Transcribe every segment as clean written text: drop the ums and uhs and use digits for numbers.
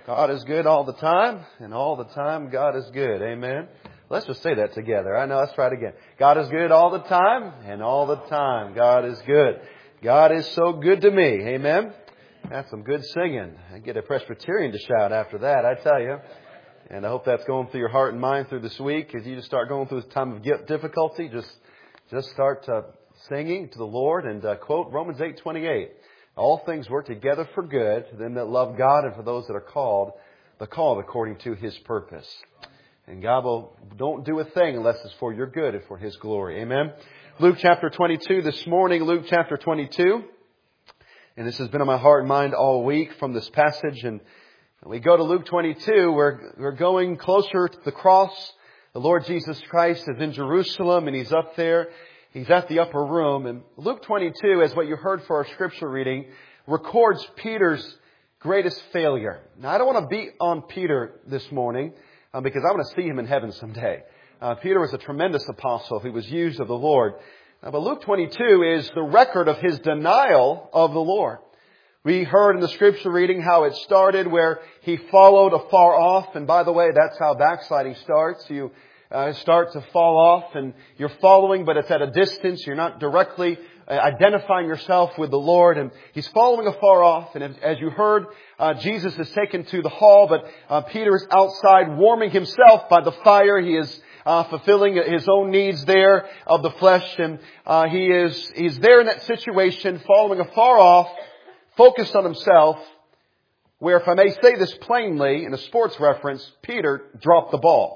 God is good all the time, and all the time God is good. Amen. Let's just say that together. I know. Let's try it again. God is good all the time, and all the time God is good. God is so good to me. Amen. That's some good singing. I get a Presbyterian to shout after that, I tell you. And I hope that's going through your heart and mind through this week. As you just start going through this time of difficulty, just start singing to the Lord and quote Romans 8:28. All things work together for good to them that love God and for those that are called according to His purpose. And God don't do a thing unless it's for your good and for His glory. Amen. Luke chapter 22 this morning. Luke chapter 22. And this has been on my heart and mind all week from this passage. And we go to Luke 22. We're going closer to the cross. The Lord Jesus Christ is in Jerusalem and He's up there. He's at the upper room. And Luke 22, as what you heard for our scripture reading, records Peter's greatest failure. Now, I don't want to beat on Peter this morning because I want to see him in heaven someday. Peter was a tremendous apostle. He was used of the Lord. But Luke 22 is the record of his denial of the Lord. We heard in the scripture reading how it started where he followed afar off. And by the way, that's how backsliding starts. You start to fall off and you're following, but it's at a distance. You're not directly identifying yourself with the Lord. And he's following afar off. And as you heard, Jesus is taken to the hall, but Peter is outside warming himself by the fire. He is fulfilling his own needs there of the flesh. And he's there in that situation, following afar off, focused on himself, where, if I may say this plainly, in a sports reference, Peter dropped the ball.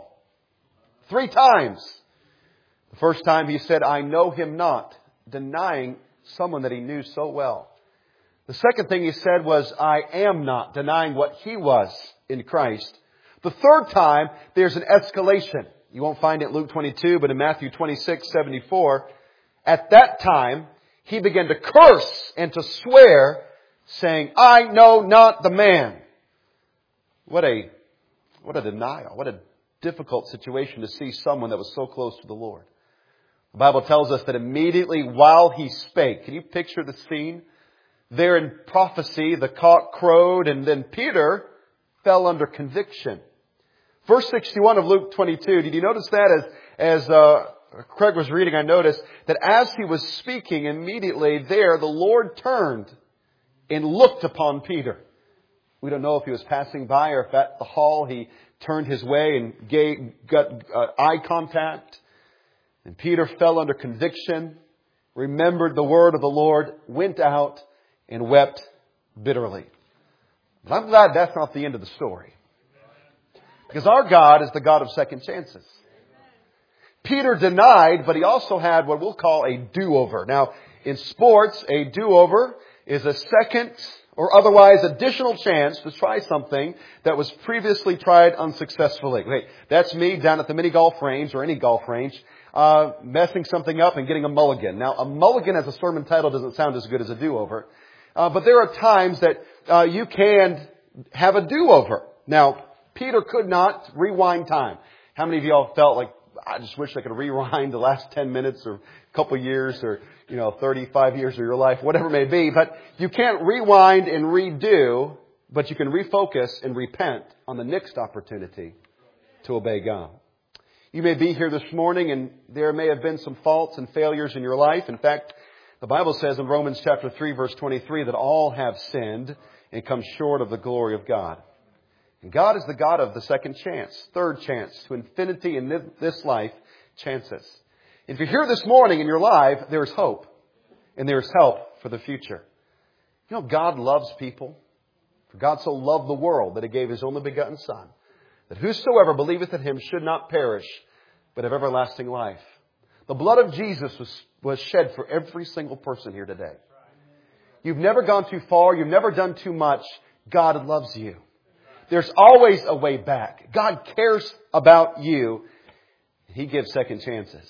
3 times. The first time he said, "I know Him not," denying someone that he knew so well. The second thing he said was, "I am not," denying what he was in Christ. The third time, there's an escalation. You won't find it in Luke 22, but in Matthew 26:74. At that time, he began to curse and to swear, saying, "I know not the man." What a denial. What a difficult situation to see someone that was so close to the Lord. The Bible tells us that immediately while he spake, can you picture the scene? There in prophecy, the cock crowed, and then Peter fell under conviction. Verse 61 of Luke 22, did you notice that? As Craig was reading, I noticed that as he was speaking, immediately there, the Lord turned and looked upon Peter. We don't know if he was passing by or if at the hall he turned his way and got eye contact. And Peter fell under conviction, remembered the word of the Lord, went out and wept bitterly. But I'm glad that's not the end of the story. Because our God is the God of second chances. Peter denied, but he also had what we'll call a do-over. Now, in sports, a do-over is a second or otherwise additional chance to try something that was previously tried unsuccessfully. Wait, that's me down at the mini golf range or any golf range, messing something up and getting a mulligan. Now, a mulligan as a sermon title doesn't sound as good as a do-over. But there are times that you can have a do-over. Now, Peter could not rewind time. How many of y'all felt like, I just wish I could rewind the last 10 minutes or a couple years or 35 years of your life, whatever it may be. But you can't rewind and redo, but you can refocus and repent on the next opportunity to obey God. You may be here this morning and there may have been some faults and failures in your life. In fact, the Bible says in Romans chapter 3, verse 23, that all have sinned and come short of the glory of God. And God is the God of the second chance, third chance, to infinity in this life chances. If you're here this morning and you're alive, there's hope. And there's help for the future. You know, God loves people. For God so loved the world that He gave His only begotten Son, that whosoever believeth in Him should not perish, but have everlasting life. The blood of Jesus was shed for every single person here today. You've never gone too far. You've never done too much. God loves you. There's always a way back. God cares about you. He gives second chances.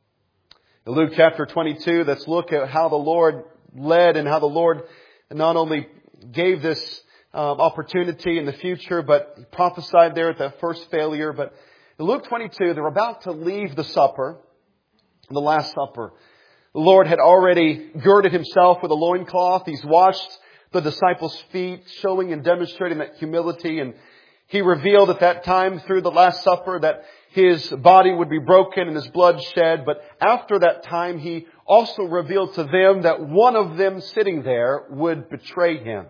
In Luke chapter 22, let's look at how the Lord led and how the Lord not only gave this opportunity in the future, but He prophesied there at that first failure. But in Luke 22, they're about to leave the supper, the Last Supper. The Lord had already girded Himself with a loincloth. He's washed the disciples' feet, showing and demonstrating that humility. And He revealed at that time through the Last Supper that His body would be broken and His blood shed. But after that time, He also revealed to them that one of them sitting there would betray Him.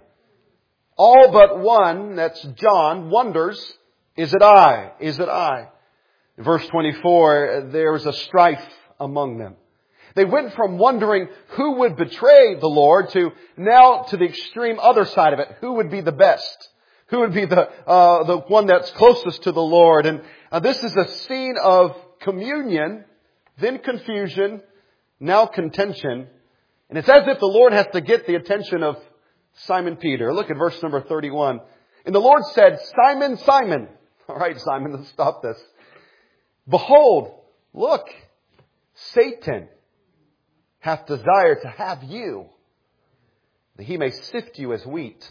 All but one, that's John, wonders, is it I? Is it I? In verse 24, there was a strife among them. They went from wondering who would betray the Lord to now to the extreme other side of it. Who would be the best? Who would be the one that's closest to the Lord? And this is a scene of communion, then confusion, now contention. And it's as if the Lord has to get the attention of Simon Peter. Look at verse number 31. And the Lord said, Simon, Simon. All right, Simon, let's stop this. Behold, look, Satan hath desired to have you, that he may sift you as wheat.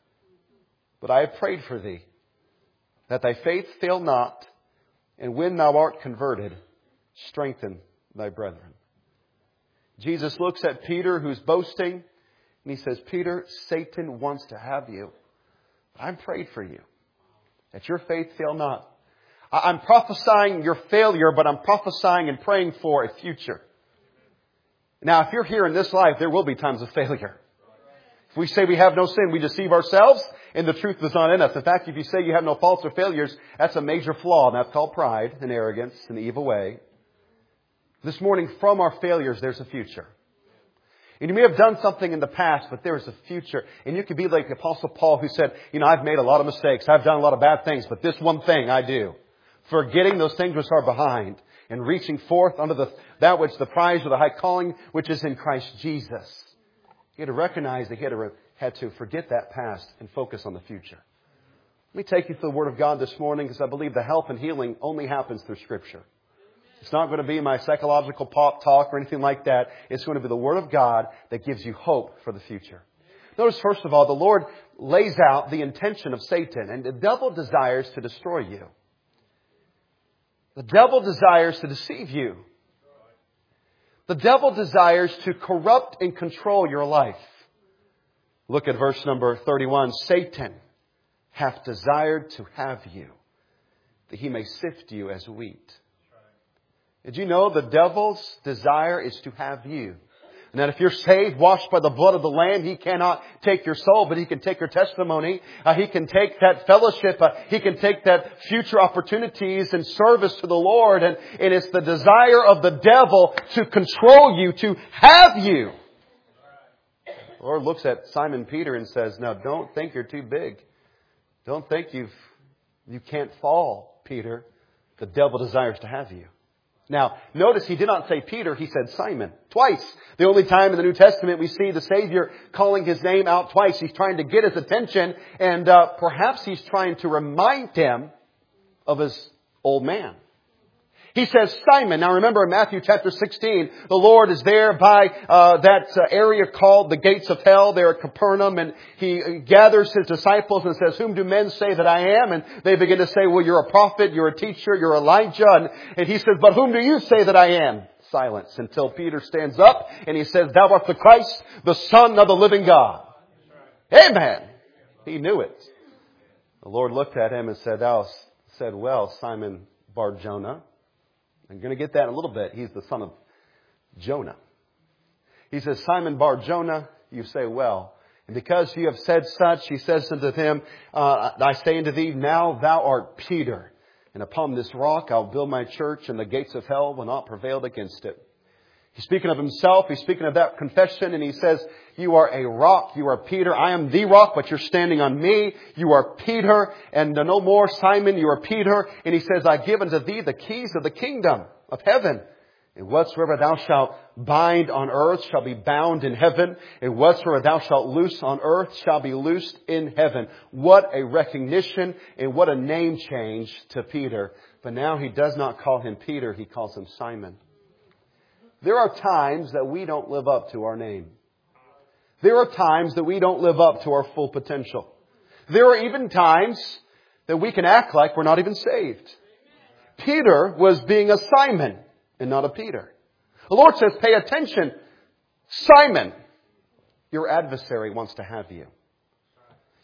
But I have prayed for thee, that thy faith fail not, and when thou art converted, strengthen thy brethren. Jesus looks at Peter, who's boasting, and He says, Peter, Satan wants to have you. I've prayed for you, that your faith fail not. I'm prophesying your failure, but I'm prophesying and praying for a future. Now, if you're here in this life, there will be times of failure. If we say we have no sin, we deceive ourselves, and the truth is not in us. In fact, if you say you have no faults or failures, that's a major flaw, and that's called pride and arrogance in the evil way. This morning, from our failures, there's a future. And you may have done something in the past, but there is a future. And you could be like the Apostle Paul, who said, I've made a lot of mistakes. I've done a lot of bad things, but this one thing I do. Forgetting those things which are behind and reaching forth unto that which the prize of the high calling which is in Christ Jesus. He had to recognize that he had to forget that past and focus on the future. Let me take you through the Word of God this morning, because I believe the help and healing only happens through Scripture. It's not going to be my psychological pop talk or anything like that. It's going to be the Word of God that gives you hope for the future. Notice, first of all, the Lord lays out the intention of Satan, and the devil desires to destroy you. The devil desires to deceive you. The devil desires to corrupt and control your life. Look at verse number 31. Satan hath desired to have you, that he may sift you as wheat. Did you know the devil's desire is to have you? And that if you're saved, washed by the blood of the Lamb, he cannot take your soul, but he can take your testimony. He can take that fellowship. He can take that future opportunities and service to the Lord. And it's the desire of the devil to control you, to have you. The Lord looks at Simon Peter and says, now don't think you're too big. Don't think you can't fall, Peter. The devil desires to have you. Now, notice he did not say Peter, he said Simon. Twice. The only time in the New Testament we see the Savior calling his name out twice. He's trying to get his attention, and perhaps he's trying to remind him of his old man. He says Simon. Now remember in Matthew chapter 16, the Lord is there by that area called the gates of hell there at Capernaum, and He gathers His disciples and says, whom do men say that I am? And they begin to say, well, you're a prophet, you're a teacher, you're Elijah. And He says, but whom do you say that I am? Silence until Peter stands up and he says, thou art the Christ, the Son of the living God. Amen. He knew it. The Lord looked at him and said, thou said, well, Simon Bar-Jonah. I'm going to get that in a little bit. He's the son of Jonah. He says, Simon Bar-Jonah, you say well. And because you have said such, he says unto him, I say unto thee, now thou art Peter. And upon this rock I'll build my church, and the gates of hell will not prevail against it. He's speaking of himself. He's speaking of that confession. And he says, you are a rock. You are Peter. I am the rock, but you're standing on me. You are Peter. And no more, Simon, you are Peter. And he says, I give unto thee the keys of the kingdom of heaven. And whatsoever thou shalt bind on earth shall be bound in heaven. And whatsoever thou shalt loose on earth shall be loosed in heaven. What a recognition and what a name change to Peter. But now he does not call him Peter. He calls him Simon. There are times that we don't live up to our name. There are times that we don't live up to our full potential. There are even times that we can act like we're not even saved. Peter was being a Simon and not a Peter. The Lord says, pay attention. Simon, your adversary wants to have you.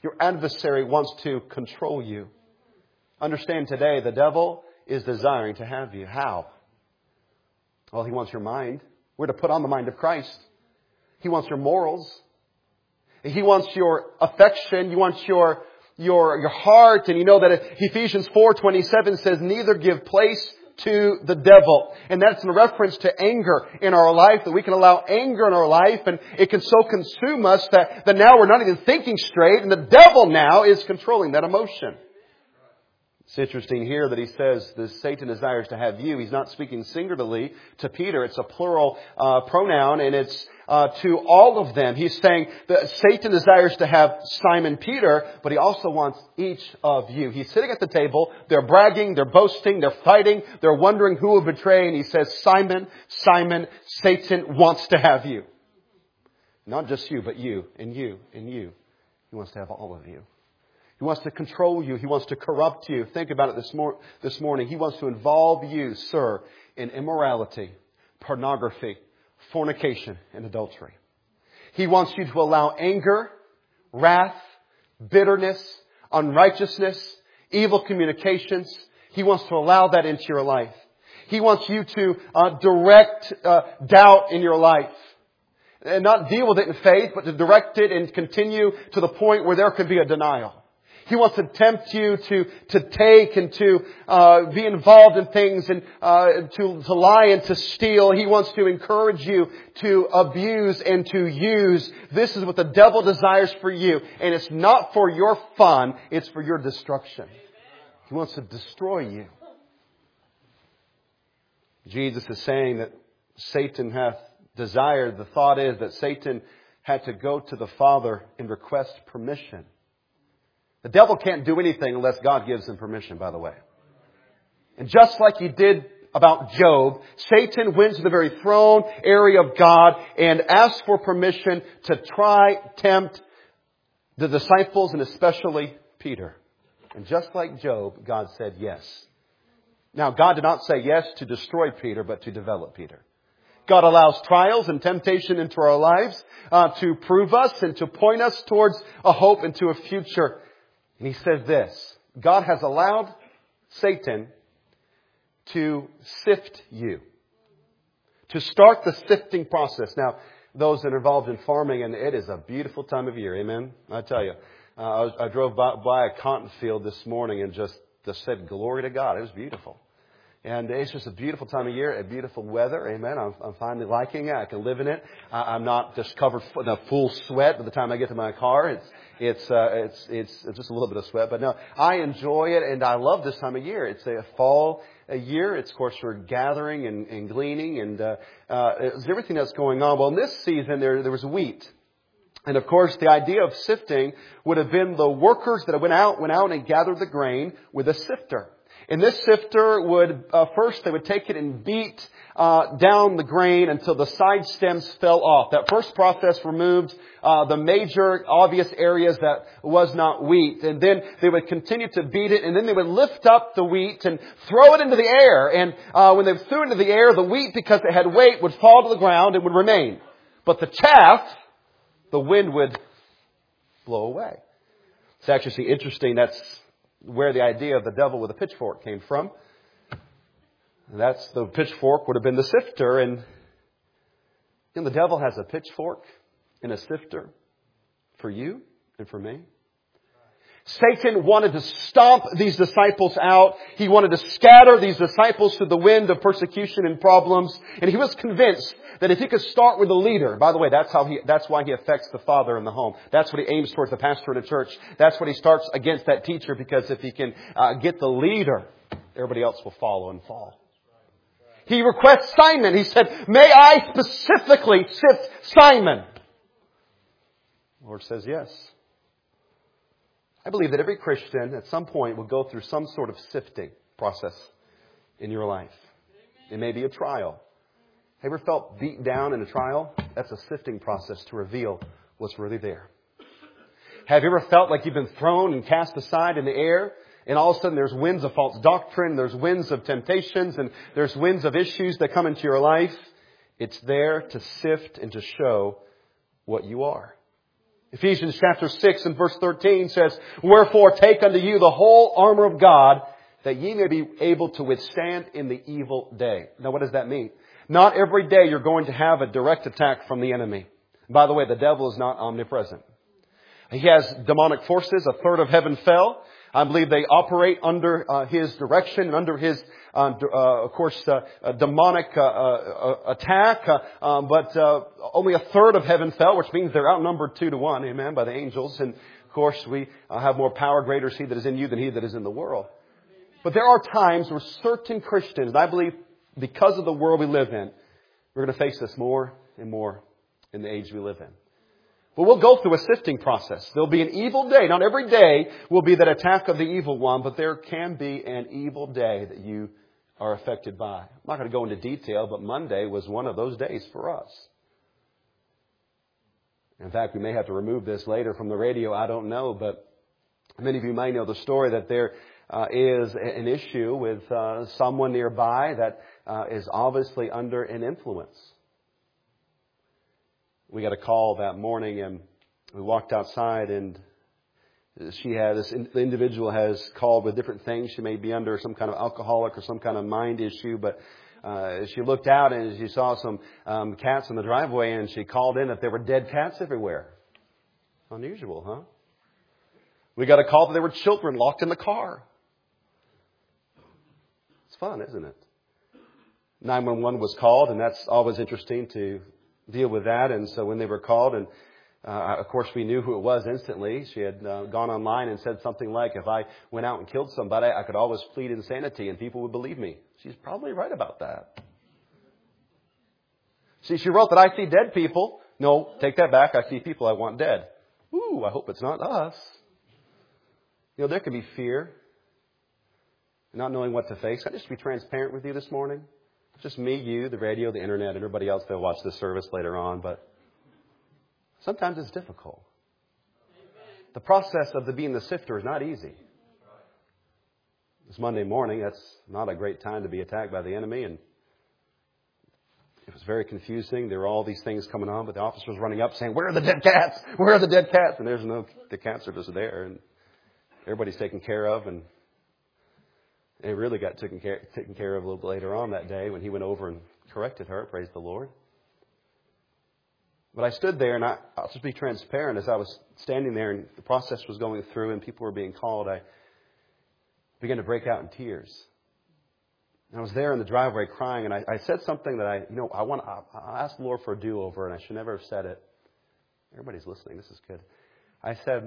Your adversary wants to control you. Understand today, the devil is desiring to have you. How? Well, he wants your mind. We're to put on the mind of Christ. He wants your morals. He wants your affection. He wants your heart. And you know that Ephesians 4:27 says, neither give place to the devil. And that's in reference to anger in our life, that we can allow anger in our life, and it can so consume us that now we're not even thinking straight, and the devil now is controlling that emotion. It's interesting here that he says that Satan desires to have you. He's not speaking singularly to Peter. It's a plural pronoun, and it's to all of them. He's saying that Satan desires to have Simon Peter, but he also wants each of you. He's sitting at the table. They're bragging. They're boasting. They're fighting. They're wondering who will betray. And he says, Simon, Simon, Satan wants to have you. Not just you, but you and you and you. He wants to have all of you. He wants to control you. He wants to corrupt you. Think about it this morning. He wants to involve you, sir, in immorality, pornography, fornication, and adultery. He wants you to allow anger, wrath, bitterness, unrighteousness, evil communications. He wants to allow that into your life. He wants you to direct doubt in your life. And not deal with it in faith, but to direct it and continue to the point where there could be a denial. He wants to tempt you to take and to be involved in things and to lie and to steal. He wants to encourage you to abuse and to use. This is what the devil desires for you. And it's not for your fun. It's for your destruction. He wants to destroy you. Jesus is saying that Satan hath desired. The thought is that Satan had to go to the Father and request permission. The devil can't do anything unless God gives him permission, by the way. And just like he did about Job, Satan went to the very throne area of God and asked for permission to try, tempt the disciples and especially Peter. And just like Job, God said yes. Now, God did not say yes to destroy Peter, but to develop Peter. God allows trials and temptation into our lives to prove us and to point us towards a hope and to a future. And he says this, God has allowed Satan to sift you, to start the sifting process. Now, those that are involved in farming, and it is a beautiful time of year, amen? I tell you, I drove by a cotton field this morning and just said, glory to God. It was beautiful. And it's just a beautiful time of year, a beautiful weather. Amen. I'm finally liking it. I can live in it. I'm not just covered in a full sweat by the time I get to my car. It's just a little bit of sweat. But no, I enjoy it and I love this time of year. It's a fall year. It's, of course, we're gathering and gleaning and it's everything that's going on. Well, in this season, there was wheat. And of course, the idea of sifting would have been the workers that went out and gathered the grain with a sifter. And this sifter would, first they would take it and beat down the grain until the side stems fell off. That first process removed the major obvious areas that was not wheat. And then they would continue to beat it, and then they would lift up the wheat and throw it into the air. And when they threw it into the air, the wheat, because it had weight, would fall to the ground and would remain. But the chaff, the wind would blow away. It's actually interesting. That's where the idea of the devil with a pitchfork came from. That's the pitchfork would have been the sifter. And the devil has a pitchfork and a sifter for you and for me. Satan wanted to stomp these disciples out. He wanted to scatter these disciples to the wind of persecution and problems. And he was convinced that if he could start with the leader, by the way, that's why he affects the father in the home. That's what he aims towards the pastor in the church. That's what he starts against that teacher, because if he can get the leader, everybody else will follow and fall. He requests Simon. He said, may I specifically sift Simon? The Lord says yes. I believe that every Christian at some point will go through some sort of sifting process in your life. It may be a trial. Have you ever felt beat down in a trial? That's a sifting process to reveal what's really there. Have you ever felt like you've been thrown and cast aside in the air, and all of a sudden there's winds of false doctrine, there's winds of temptations, and there's winds of issues that come into your life? It's there to sift and to show what you are. Ephesians chapter 6 and verse 13 says, "Wherefore take unto you the whole armor of God, that ye may be able to withstand in the evil day." Now what does that mean? Not every day you're going to have a direct attack from the enemy. By the way, the devil is not omnipresent. He has demonic forces. A third of heaven fell. I believe they operate under his direction and under his, demonic attack. But only a third of heaven fell, which means they're outnumbered 2-1, amen, by the angels. And of course, we have more power. Greater is he that is in you than he that is in the world. But there are times where certain Christians, and I believe because of the world we live in, we're going to face this more and more in the age we live in. But we'll go through a sifting process. There'll be an evil day. Not every day will be that attack of the evil one, but there can be an evil day that you are affected by. I'm not going to go into detail, but Monday was one of those days for us. In fact, we may have to remove this later from the radio. I don't know, but many of you might know the story that there is an issue with someone nearby that is obviously under an influence. We got a call that morning, and we walked outside, and the individual has called with different things. She may be under some kind of alcoholic or some kind of mind issue, but she looked out and she saw some cats in the driveway, and she called in that there were dead cats everywhere. Unusual, huh? We got a call that there were children locked in the car. It's fun, isn't it? 911 was called, and that's always interesting to deal with that. And so when they were called, and of course we knew who it was instantly. She had gone online and said something like, if I went out and killed somebody, I could always plead insanity and people would believe me. She's probably right about that. See, she wrote that I see dead people. No, take that back. I see people I want dead. Ooh, I hope it's not us. You know, there can be fear, not knowing what to face. Can I just be transparent with you this morning? Just me, you, the radio, the internet, everybody else that'll watch this service later on. But sometimes it's difficult. The process of being the sifter is not easy. This Monday morning, that's not a great time to be attacked by the enemy. And it was very confusing. There were all these things coming on, but the officer was running up saying, "Where are the dead cats? Where are the dead cats?" And the cats are just there. And everybody's taken care of. And it really got taken care of a little later on that day when he went over and corrected her. Praise the Lord. But I stood there, and I'll just be transparent. As I was standing there and the process was going through and people were being called, I began to break out in tears. And I was there in the driveway crying, and I said something that I asked the Lord for a do-over, and I should never have said it. Everybody's listening. This is good. I said,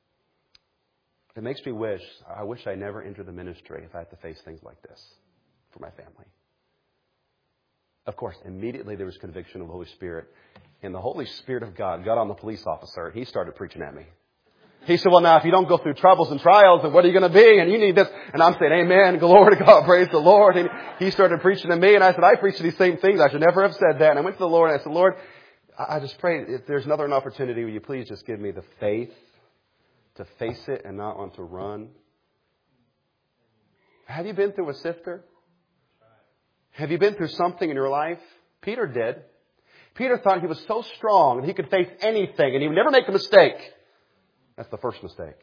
it makes me I wish I never entered the ministry if I had to face things like this for my family. Of course, immediately there was conviction of the Holy Spirit. And the Holy Spirit of God got on the police officer, and he started preaching at me. He said, "Well, now, if you don't go through troubles and trials, then what are you going to be? And you need this." And I'm saying, "Amen, glory to God, praise the Lord." And he started preaching to me, and I said, "I preach these same things. I should never have said that." And I went to the Lord, and I said, "Lord, I just pray, if there's another opportunity, will you please just give me the faith to face it and not want to run?" Have you been through a sifter? Have you been through something in your life? Peter did. Peter thought he was so strong that he could face anything and he would never make a mistake. That's the first mistake.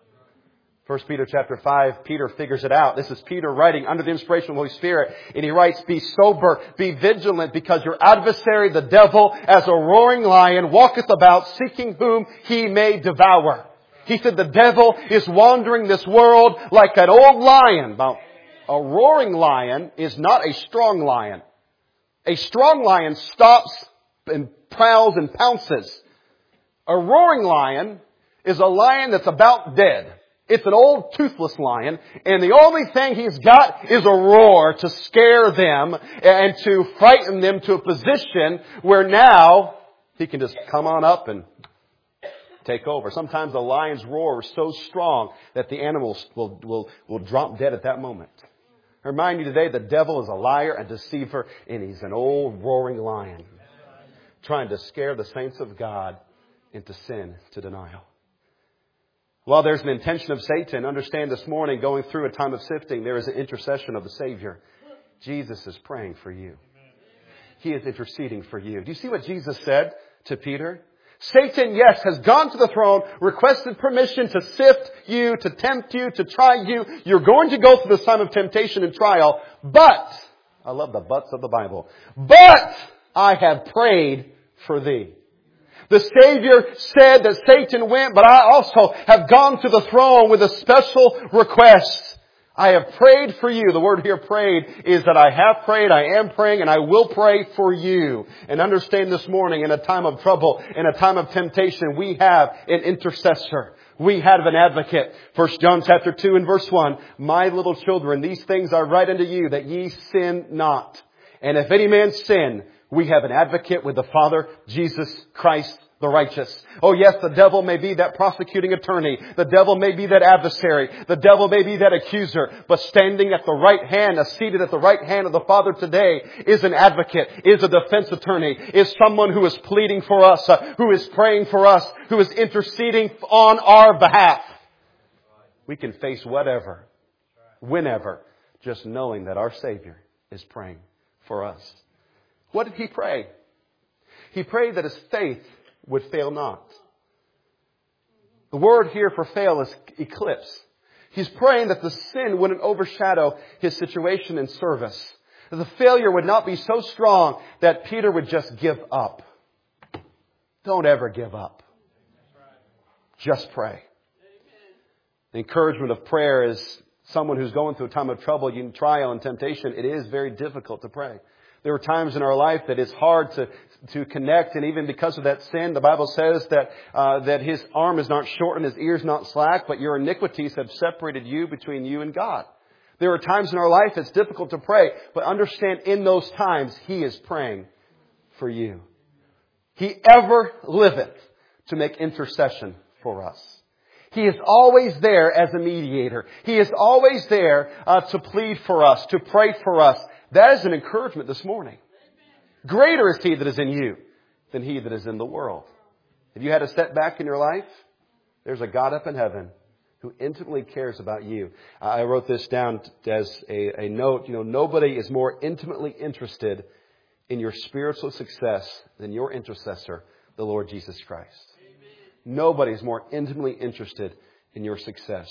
1 Peter chapter 5, Peter figures it out. This is Peter writing under the inspiration of the Holy Spirit. And he writes, "Be sober, be vigilant, because your adversary, the devil, as a roaring lion, walketh about, seeking whom he may devour." He said the devil is wandering this world like an old lion. Now, a roaring lion is not a strong lion. A strong lion stops and prowls and pounces. A roaring lion is a lion that's about dead. It's an old toothless lion, and the only thing he's got is a roar to scare them and to frighten them to a position where now he can just come on up and take over. Sometimes the lion's roar is so strong that the animals will drop dead at that moment. I remind you today, the devil is a liar and deceiver, and he's an old roaring lion trying to scare the saints of God into sin, to denial. While there's an intention of Satan, understand this morning, going through a time of sifting, there is an intercession of the Savior. Jesus is praying for you. He is interceding for you. Do you see what Jesus said to Peter? Satan, yes, has gone to the throne, requested permission to sift you, to tempt you, to try you. You're going to go through this time of temptation and trial, but, I love the buts of the Bible, but I have prayed for thee. The Savior said that Satan went, but I also have gone to the throne with a special request. I have prayed for you. The word here prayed is that I have prayed, I am praying, and I will pray for you. And understand this morning, in a time of trouble, in a time of temptation, we have an intercessor. We have an advocate. 1 John chapter 2 and verse 1, my little children, these things I write unto you, that ye sin not. And if any man sin, we have an advocate with the Father, Jesus Christ the righteous. Oh yes, the devil may be that prosecuting attorney. The devil may be that adversary. The devil may be that accuser. But standing at the right hand, seated at the right hand of the Father today is an advocate, is a defense attorney, is someone who is pleading for us, who is praying for us, who is interceding on our behalf. We can face whatever, whenever, just knowing that our Savior is praying for us. What did He pray? He prayed that his faith would fail not. The word here for fail is eclipse. He's praying that the sin wouldn't overshadow his situation and service. That the failure would not be so strong that Peter would just give up. Don't ever give up. Just pray. The encouragement of prayer is someone who's going through a time of trouble, trial and temptation. It is very difficult to pray. There are times in our life that it's hard to connect, and even because of that sin, the Bible says that his arm is not short and his ears not slack, but your iniquities have separated you between you and God. There are times in our life it's difficult to pray, but understand in those times He is praying for you. He ever liveth to make intercession for us. He is always there as a mediator. He is always there to plead for us, to pray for us. That is an encouragement this morning. Greater is He that is in you than he that is in the world. Have you had a setback in your life? There's a God up in heaven who intimately cares about you. I wrote this down as a note. Nobody is more intimately interested in your spiritual success than your intercessor, the Lord Jesus Christ. Nobody is more intimately interested in your success.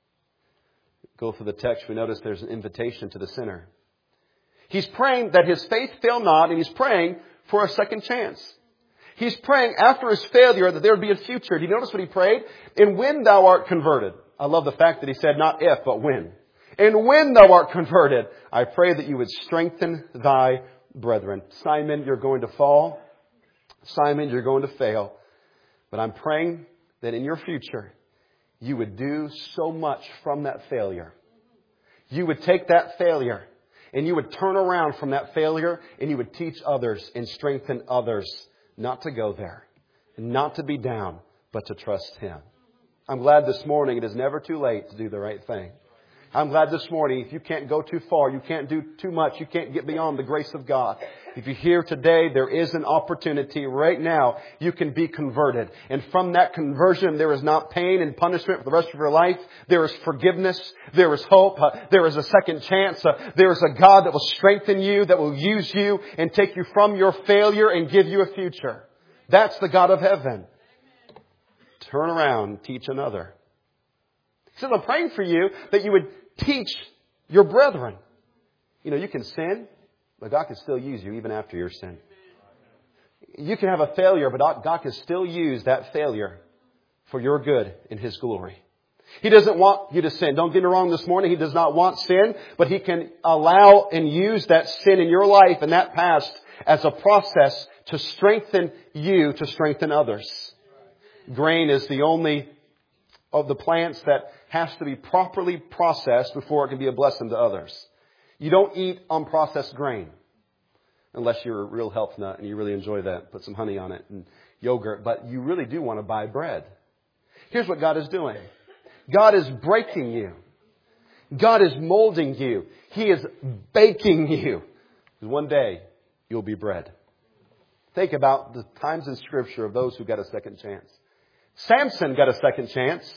Go through the text, we notice there's an invitation to the sinner. He's praying that his faith fail not, and he's praying for a second chance. He's praying after his failure that there would be a future. Do you notice what he prayed? And when thou art converted. I love the fact that he said not if, but when. And when thou art converted, I pray that you would strengthen thy brethren. Simon, you're going to fall. Simon, you're going to fail. But I'm praying that in your future, you would do so much from that failure. You would take that failure and you would turn around from that failure and you would teach others and strengthen others not to go there, not to be down, but to trust Him. I'm glad this morning it is never too late to do the right thing. I'm glad this morning if you can't go too far, you can't do too much, you can't get beyond the grace of God. If you're here today, there is an opportunity right now. You can be converted. And from that conversion, there is not pain and punishment for the rest of your life. There is forgiveness. There is hope. There is a second chance. There is a God that will strengthen you, that will use you and take you from your failure and give you a future. That's the God of heaven. Turn around and teach another. He says, I'm praying for you that you would teach your brethren. You can sin, but God can still use you even after your sin. You can have a failure, but God can still use that failure for your good in His glory. He doesn't want you to sin. Don't get me wrong this morning. He does not want sin, but He can allow and use that sin in your life and that past as a process to strengthen you, to strengthen others. Grain is the only of the plants that has to be properly processed before it can be a blessing to others. You don't eat unprocessed grain unless you're a real health nut and you really enjoy that. Put some honey on it and yogurt, but you really do want to buy bread. Here's what God is doing. God is breaking you. God is molding you. He is baking you. One day you'll be bread. Think about the times in Scripture of those who got a second chance. Samson got a second chance.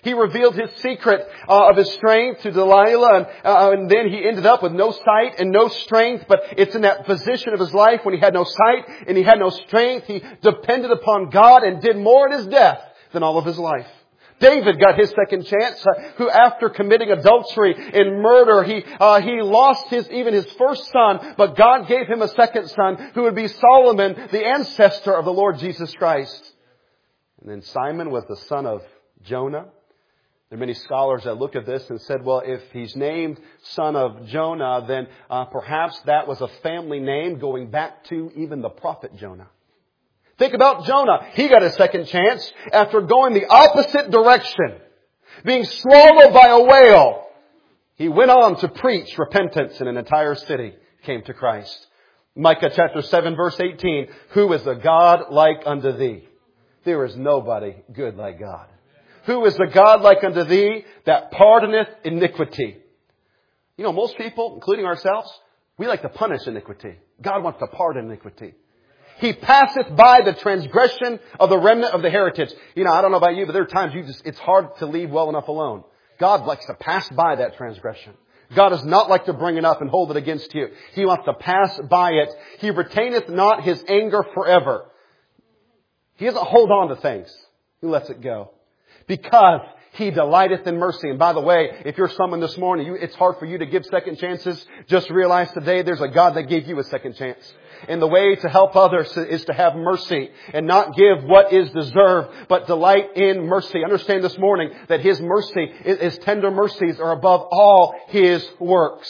He revealed his secret of his strength to Delilah, and then he ended up with no sight and no strength. But it's in that position of his life when he had no sight and he had no strength. He depended upon God and did more in his death than all of his life. David got his second chance, who after committing adultery and murder, he lost even his first son, but God gave him a second son who would be Solomon, the ancestor of the Lord Jesus Christ. And then Simon was the son of Jonah. There are many scholars that look at this and said, well, if he's named son of Jonah, then perhaps that was a family name going back to even the prophet Jonah. Think about Jonah. He got a second chance after going the opposite direction, being swallowed by a whale. He went on to preach repentance, and an entire city came to Christ. Micah chapter 7 verse 18, who is a God like unto thee? There is nobody good like God. Who is a God like unto thee that pardoneth iniquity? You know, most people, including ourselves, we like to punish iniquity. God wants to pardon iniquity. He passeth by the transgression of the remnant of the heritage. You know, I don't know about you, but there are times it's hard to leave well enough alone. God likes to pass by that transgression. God does not like to bring it up and hold it against you. He wants to pass by it. He retaineth not his anger forever. He doesn't hold on to things. He lets it go. Because He delighteth in mercy. And by the way, if you're someone this morning, it's hard for you to give second chances. Just realize today there's a God that gave you a second chance. And the way to help others is to have mercy and not give what is deserved, but delight in mercy. Understand this morning that His mercy, His tender mercies are above all His works.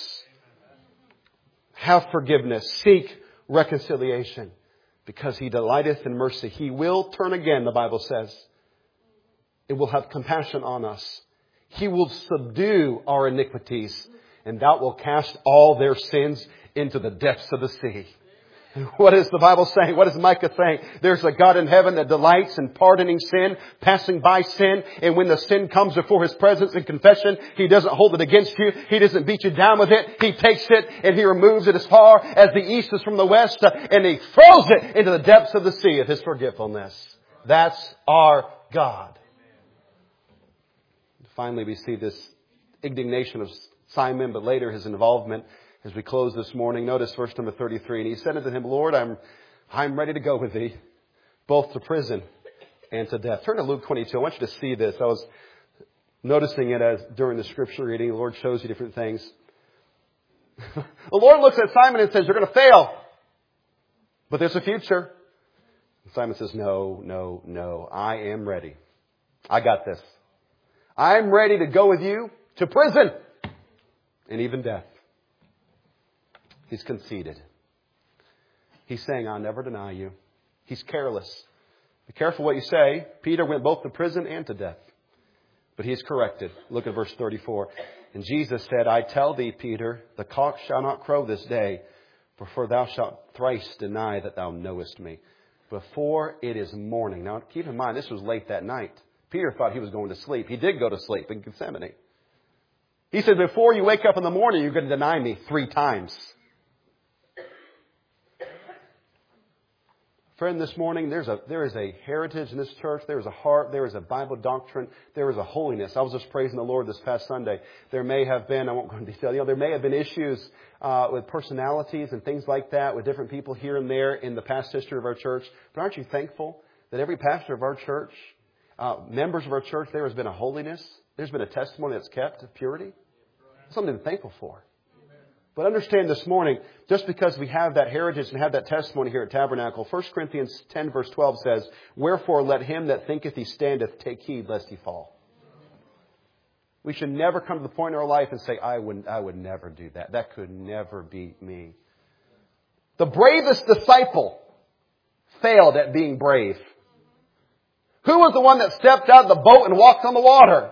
Have forgiveness. Seek reconciliation. Because He delighteth in mercy. He will turn again, the Bible says. It will have compassion on us. He will subdue our iniquities. And Thou wilt cast all their sins into the depths of the sea. What is the Bible saying? What is Micah saying? There's a God in heaven that delights in pardoning sin, passing by sin. And when the sin comes before His presence in confession, He doesn't hold it against you. He doesn't beat you down with it. He takes it and He removes it as far as the east is from the west. And He throws it into the depths of the sea of His forgetfulness. That's our God. Finally, we see this indignation of Simon, but later his involvement. As we close this morning, notice verse number 33. And he said unto him, Lord, I'm ready to go with thee, both to prison and to death. Turn to Luke 22. I want you to see this. I was noticing it as during the scripture reading. The Lord shows you different things. The Lord looks at Simon and says, you're going to fail. But there's a future. And Simon says, no. I am ready. I got this. I'm ready to go with you to prison and even death. He's conceited. He's saying, I'll never deny you. He's careless. Be careful what you say. Peter went both to prison and to death. But he is corrected. Look at verse 34. And Jesus said, I tell thee, Peter, the cock shall not crow this day, for thou shalt thrice deny that thou knowest me, before it is morning. Now keep in mind, this was late that night. Peter thought he was going to sleep. He did go to sleep in Gethsemane. He said, before you wake up in the morning, you're going to deny me 3 times. Friend, this morning, there is a heritage in this church. There is a heart. There is a Bible doctrine. There is a holiness. I was just praising the Lord this past Sunday. There may have been, I won't go into detail, there may have been issues with personalities and things like that with different people here and there in the past history of our church. But aren't you thankful that every pastor of our church, members of our church, there has been a holiness. There's been a testimony that's kept of purity. Something to be thankful for. But understand this morning, just because we have that heritage and have that testimony here at Tabernacle, 1 Corinthians 10 verse 12 says, wherefore let him that thinketh he standeth take heed lest he fall. We should never come to the point in our life and say, I would never do that. That could never be me. The bravest disciple failed at being brave. Who was the one that stepped out of the boat and walked on the water?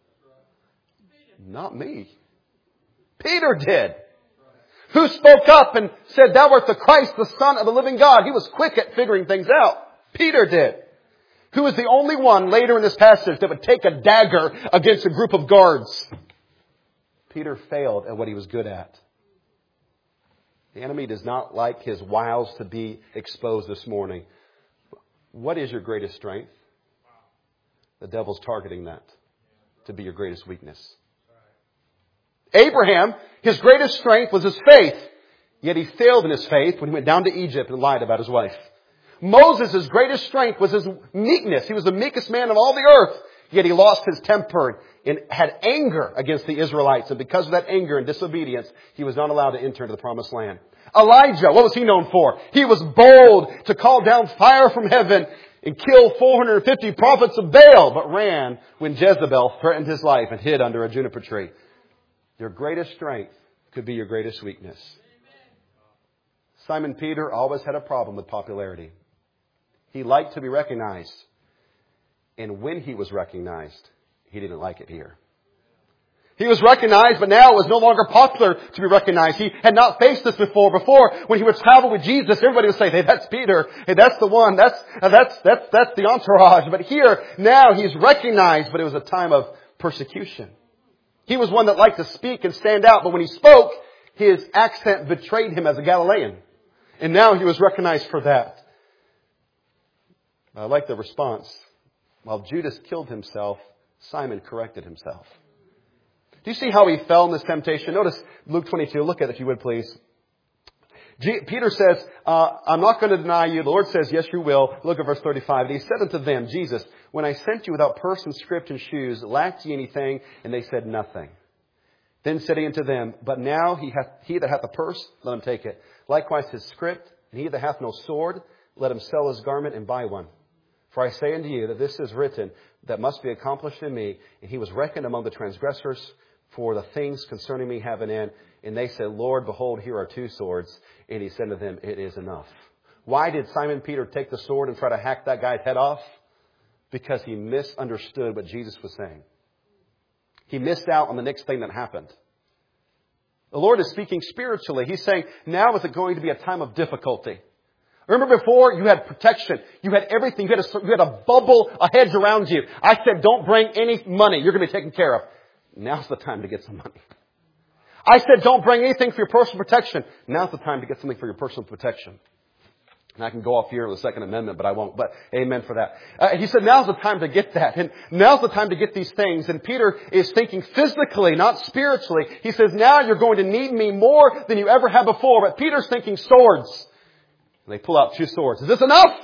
Not me. Peter did. Who spoke up and said, thou art the Christ, the Son of the living God? He was quick at figuring things out. Peter did. Who was the only one later in this passage that would take a dagger against a group of guards? Peter failed at what he was good at. The enemy does not like his wiles to be exposed this morning. What is your greatest strength? The devil's targeting that. to be your greatest weakness. Abraham, his greatest strength was his faith. Yet he failed in his faith when he went down to Egypt and lied about his wife. Moses, his greatest strength was his meekness. He was the meekest man of all the earth. Yet he lost his temper and had anger against the Israelites. And because of that anger and disobedience, he was not allowed to enter into the promised land. Elijah, what was he known for? He was bold to call down fire from heaven and kill 450 prophets of Baal, but ran when Jezebel threatened his life and hid under a juniper tree. Your greatest strength could be your greatest weakness. Simon Peter always had a problem with popularity. He liked to be recognized. And when he was recognized, he didn't like it here. He was recognized, but now it was no longer popular to be recognized. He had not faced this before. Before, when he would travel with Jesus, everybody would say, hey, that's Peter. Hey, that's the one. That's the entourage. But here, now he's recognized, but it was a time of persecution. He was one that liked to speak and stand out, but when he spoke, his accent betrayed him as a Galilean. And now he was recognized for that. I like the response. While Judas killed himself, Simon corrected himself. Do you see how he fell in this temptation? Notice Luke 22. Look at it if you would, please. Peter says, I'm not going to deny you. The Lord says, yes, you will. Look at verse 35. And he said unto them, Jesus, when I sent you without purse and scrip and shoes, lacked ye anything? And they said, nothing. Then said he unto them, but now he that hath a purse, let him take it. Likewise his scrip, and he that hath no sword, let him sell his garment and buy one. For I say unto you that this is written, that must be accomplished in me. And he was reckoned among the transgressors, for the things concerning me have an end. And they said, Lord, behold, here are 2 swords. And he said to them, it is enough. Why did Simon Peter take the sword and try to hack that guy's head off? Because he misunderstood what Jesus was saying. He missed out on the next thing that happened. The Lord is speaking spiritually. He's saying, now is it going to be a time of difficulty. Remember before, you had protection. You had everything. You had a bubble, a hedge around you. I said, don't bring any money. You're going to be taken care of. Now's the time to get some money. I said, don't bring anything for your personal protection. Now's the time to get something for your personal protection. And I can go off here with the Second Amendment, but I won't. But amen for that. He said, now's the time to get that. And now's the time to get these things. And Peter is thinking physically, not spiritually. He says, now you're going to need me more than you ever have before. But Peter's thinking swords. And they pull out 2 swords. Is this enough?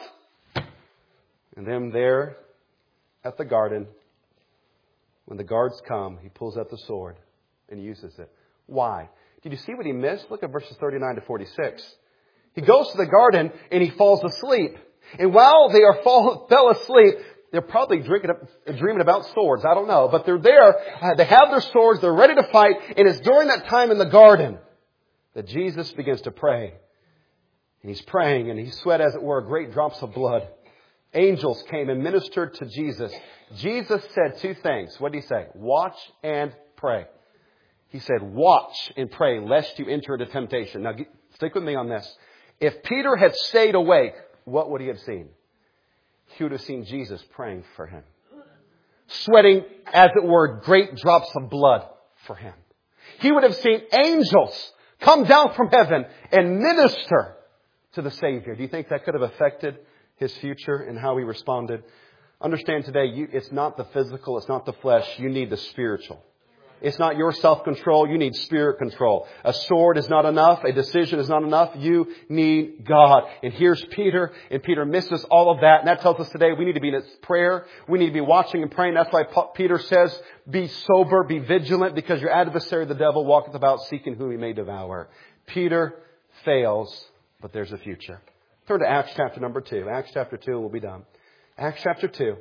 And then there at the garden, when the guards come, he pulls out the sword and uses it. Why? Did you see what he missed? Look at verses 39 to 46. He goes to the garden and he falls asleep. And while they fell asleep, they're probably dreaming about swords. I don't know. But they're there. They have their swords. They're ready to fight. And it's during that time in the garden that Jesus begins to pray. And he's praying and he sweat, as it were, great drops of blood. Angels came and ministered to Jesus. Jesus said 2 things. What did he say? Watch and pray. He said, watch and pray lest you enter into temptation. Now, stick with me on this. If Peter had stayed awake, what would he have seen? He would have seen Jesus praying for him. Sweating, as it were, great drops of blood for him. He would have seen angels come down from heaven and minister to the Savior. Do you think that could have affected his future and how he responded? Understand today, it's not the physical, it's not the flesh. You need the spiritual. It's not your self-control. You need spirit control. A sword is not enough. A decision is not enough. You need God. And here's Peter. And Peter misses all of that. And that tells us today we need to be in prayer. We need to be watching and praying. That's why Peter says, be sober, be vigilant, because your adversary, the devil, walketh about seeking whom he may devour. Peter fails, but there's a future. Turn to Acts chapter number 2. Acts chapter 2, and we'll be done. Acts chapter 2.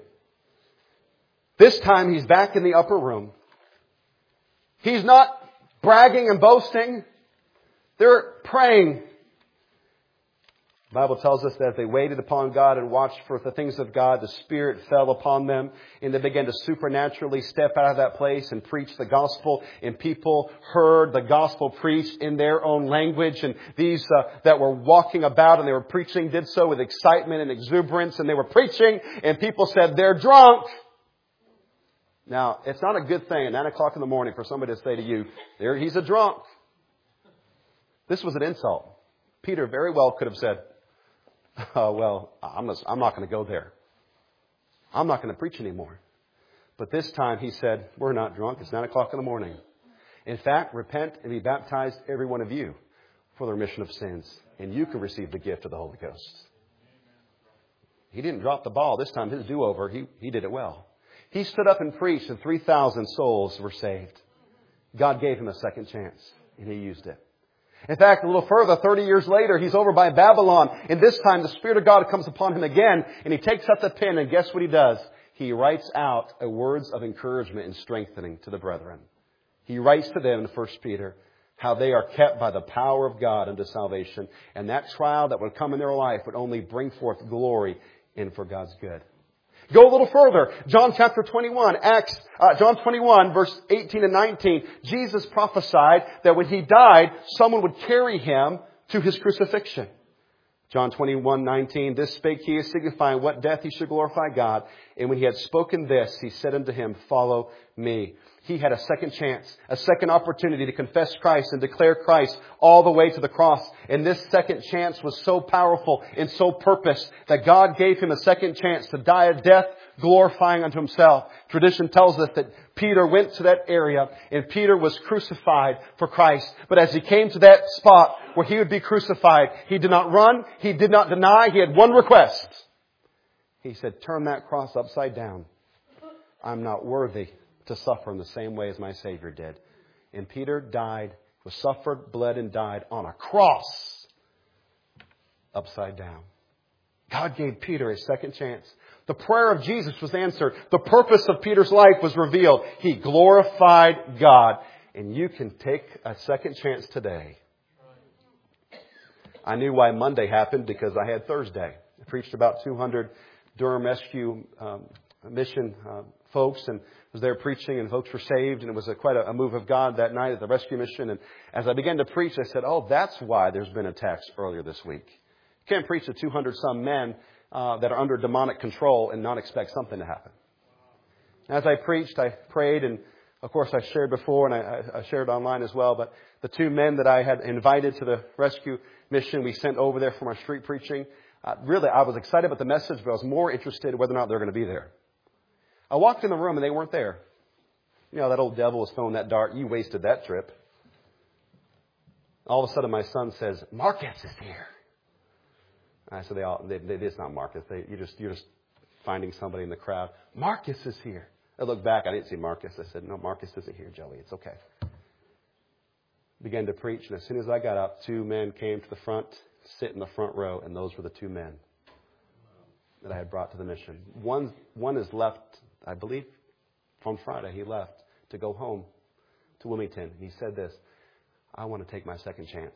This time he's back in the upper room. He's not bragging and boasting. They're praying. The Bible tells us that as they waited upon God and watched for the things of God, the Spirit fell upon them and they began to supernaturally step out of that place and preach the gospel. And people heard the gospel preached in their own language. And these that were walking about and they were preaching did so with excitement and exuberance. And they were preaching and people said, they're drunk. Now, it's not a good thing at 9 o'clock in the morning for somebody to say to you, there, he's a drunk. This was an insult. Peter very well could have said, I'm not going to go there. I'm not going to preach anymore. But this time he said, we're not drunk. It's 9 o'clock in the morning. In fact, repent and be baptized, every one of you, for the remission of sins. And you can receive the gift of the Holy Ghost. He didn't drop the ball. This time his do-over, he did it well. He stood up and preached and 3,000 souls were saved. God gave him a second chance and he used it. In fact, a little further, 30 years later, he's over by Babylon. And this time the Spirit of God comes upon him again and he takes up the pen and guess what he does? He writes out words of encouragement and strengthening to the brethren. He writes to them in 1 Peter how they are kept by the power of God unto salvation. And that trial that would come in their life would only bring forth glory and for God's good. Go a little further. John chapter 21, John 21 verse 18 and 19. Jesus prophesied that when he died, someone would carry him to his crucifixion. John 21:19, this spake he, signifying what death he should glorify God. And when he had spoken this, he said unto him, follow me. He had a second chance, a second opportunity to confess Christ and declare Christ all the way to the cross. And this second chance was so powerful and so purposed that God gave him a second chance to die a death glorifying unto himself. Tradition tells us that Peter went to that area and Peter was crucified for Christ. But as he came to that spot where he would be crucified, he did not run, he did not deny, he had one request. He said, turn that cross upside down. I'm not worthy to suffer in the same way as my Savior did. And Peter died, was suffered, bled, and died on a cross upside down. God gave Peter a second chance. The prayer of Jesus was answered. The purpose of Peter's life was revealed. He glorified God. And you can take a second chance today. I knew why Monday happened because I had Thursday. I preached about 200 Durham Rescue Mission folks and was there preaching and folks were saved. And it was quite a move of God that night at the rescue mission. And as I began to preach, I said, oh, that's why there's been attacks earlier this week. You can't preach to 200 some men that are under demonic control and not expect something to happen. As I preached, I prayed, and of course I shared before and I shared online as well, but the two men that I had invited to the rescue mission, we sent over there for my street preaching. Really, I was excited about the message, but I was more interested in whether or not they were going to be there. I walked in the room and they weren't there. You know, that old devil was throwing that dart. You wasted that trip. All of a sudden my son says, Marcus is here. I said, it's not Marcus. You're just finding somebody in the crowd. Marcus is here. I looked back. I didn't see Marcus. I said, no, Marcus isn't here, Joey. It's okay. Began to preach. And as soon as I got up, two men came to the front, sit in the front row. And those were the two men that I had brought to the mission. One is left, I believe, on Friday. He left to go home to Wilmington. And he said this, I want to take my second chance.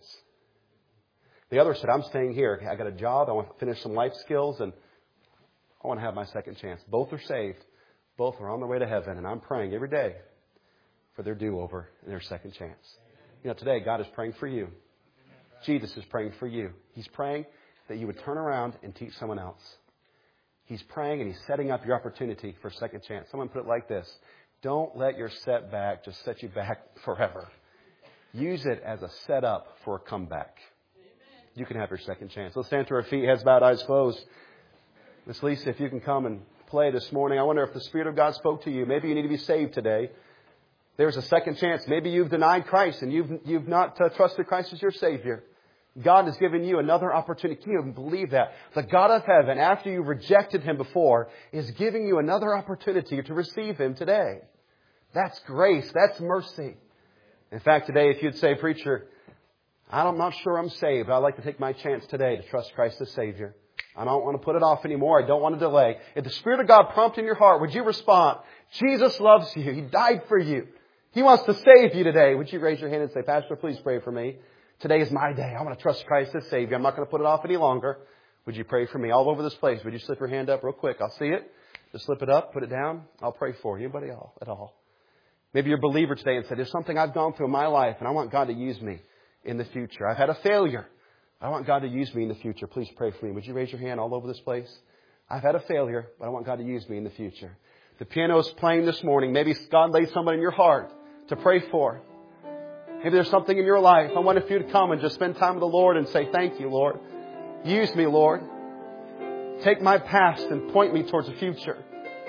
The other said, I'm staying here. I got a job. I want to finish some life skills, and I want to have my second chance. Both are saved. Both are on their way to heaven, and I'm praying every day for their do-over and their second chance. You know, today God is praying for you. Jesus is praying for you. He's praying that you would turn around and teach someone else. He's praying and He's setting up your opportunity for a second chance. Someone put it like this. Don't let your setback just set you back forever. Use it as a setup for a comeback. You can have your second chance. Let's stand to our feet, heads bowed, eyes closed. Miss Lisa, if you can come and play this morning. I wonder if the Spirit of God spoke to you. Maybe you need to be saved today. There's a second chance. Maybe you've denied Christ and you've not trusted Christ as your Savior. God has given you another opportunity. Can you even believe that? The God of heaven, after you rejected Him before, is giving you another opportunity to receive Him today. That's grace. That's mercy. In fact, today, if you'd say, preacher, I'm not sure I'm saved. I'd like to take my chance today to trust Christ as Savior. I don't want to put it off anymore. I don't want to delay. If the Spirit of God prompts in your heart, would you respond? Jesus loves you. He died for you. He wants to save you today. Would you raise your hand and say, Pastor, please pray for me. Today is my day. I want to trust Christ as Savior. I'm not going to put it off any longer. Would you pray for me all over this place? Would you slip your hand up real quick? I'll see it. Just slip it up, put it down. I'll pray for you. Anybody at all? Maybe you're a believer today and said, there's something I've gone through in my life and I want God to use me in the future. I've had a failure. I want God to use me in the future. Please pray for me. Would you raise your hand all over this place? I've had a failure, but I want God to use me in the future. The piano is playing this morning. Maybe God laid someone in your heart to pray for. Maybe there's something in your life. I want you to come and just spend time with the Lord and say, thank you, Lord. Use me, Lord. Take my past and point me towards the future.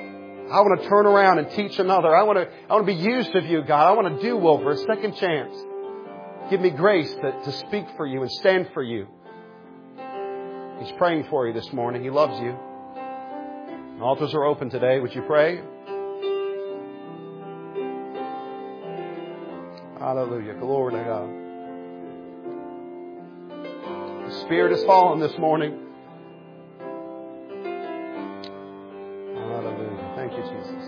I want to turn around and teach another. I want to be used of you, God. I want to do over a second chance. Give me grace to speak for you and stand for you. He's praying for you this morning. He loves you. The altars are open today. Would you pray? Hallelujah. Glory to God. The Spirit has fallen this morning. Hallelujah. Thank you, Jesus.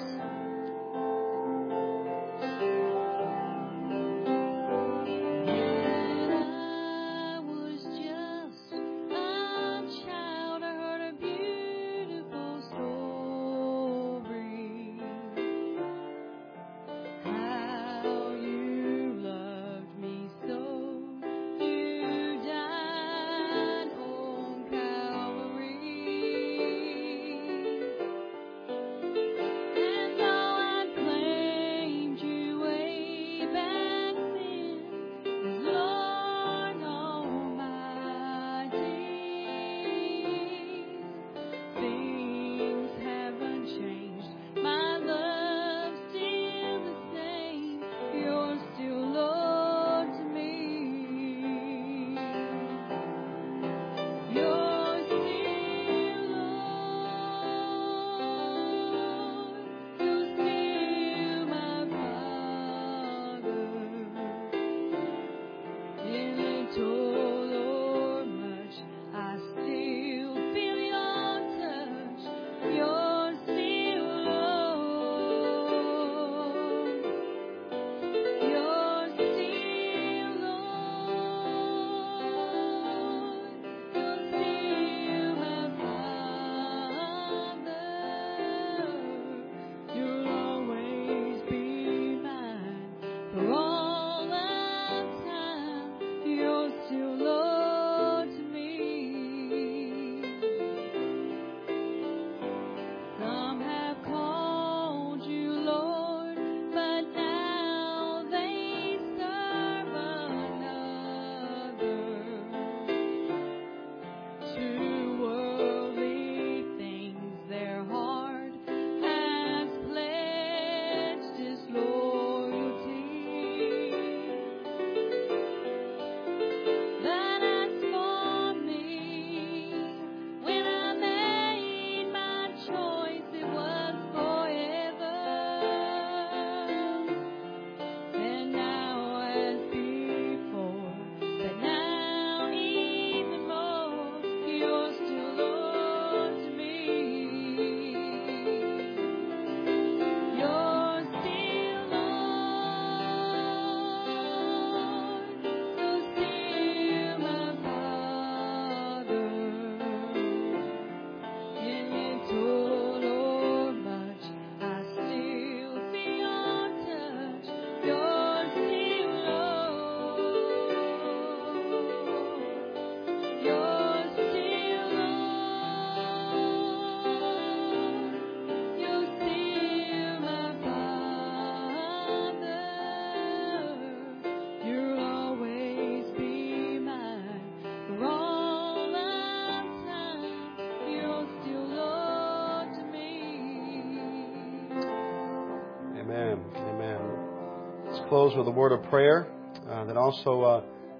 Close with a word of prayer. Then also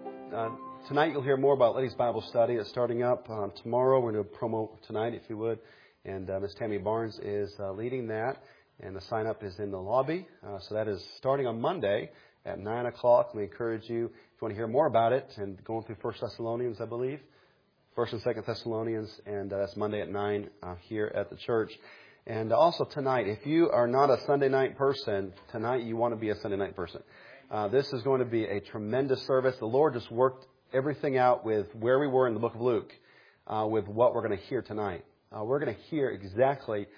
tonight you'll hear more about Ladies Bible Study. It's starting up tomorrow. We're going to promo tonight, if you would. And Miss Tammy Barnes is leading that. And the sign up is in the lobby. So that is starting on Monday at 9 o'clock. We encourage you, if you want to hear more about it, and going through 1 Thessalonians, I believe. 1 and 2 Thessalonians. And that's Monday at 9 here at the church. And also tonight, if you are not a Sunday night person, tonight you want to be a Sunday night person. This is going to be a tremendous service. The Lord just worked everything out with where we were in the book of Luke, with what we're going to hear tonight. We're going to hear exactly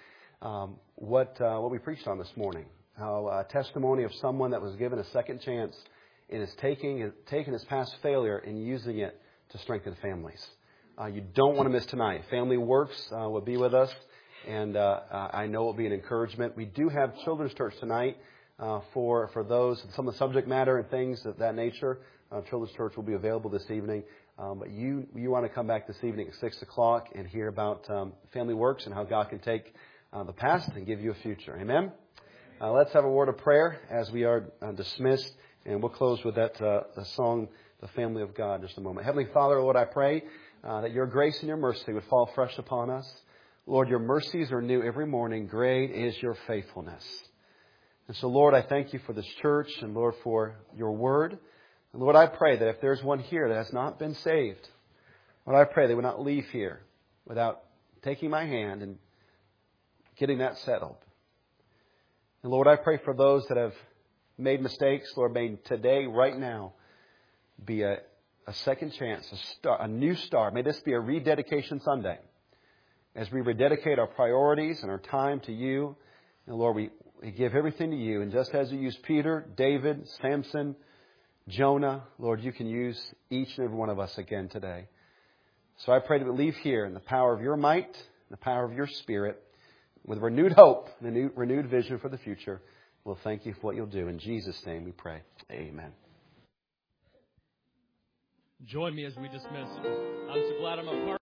what we preached on this morning. How a testimony of someone that was given a second chance and is taking his past failure and using it to strengthen families. You don't want to miss tonight. Family Works will be with us. And I know it will be an encouragement. We do have children's church tonight for those, some of the subject matter and things of that nature. Children's church will be available this evening. But you want to come back this evening at 6 o'clock and hear about Family Works and how God can take the past and give you a future. Amen? Let's have a word of prayer as we are dismissed. And we'll close with that the song, The Family of God, in just a moment. Heavenly Father, Lord, I pray that your grace and your mercy would fall fresh upon us. Lord, your mercies are new every morning. Great is your faithfulness. And so, Lord, I thank you for this church and, Lord, for your word. And, Lord, I pray that if there's one here that has not been saved, Lord, I pray they would not leave here without taking my hand and getting that settled. And, Lord, I pray for those that have made mistakes. Lord, may today, right now, be a second chance, a new start. May this be a rededication Sunday as we rededicate our priorities and our time to you. And, Lord, we give everything to you. And just as you used Peter, David, Samson, Jonah, Lord, you can use each and every one of us again today. So I pray that we leave here in the power of your might, the power of your Spirit, with renewed hope and a renewed vision for the future. We'll thank you for what you'll do. In Jesus' name we pray. Amen. Join me as we dismiss. I'm so glad I'm a part.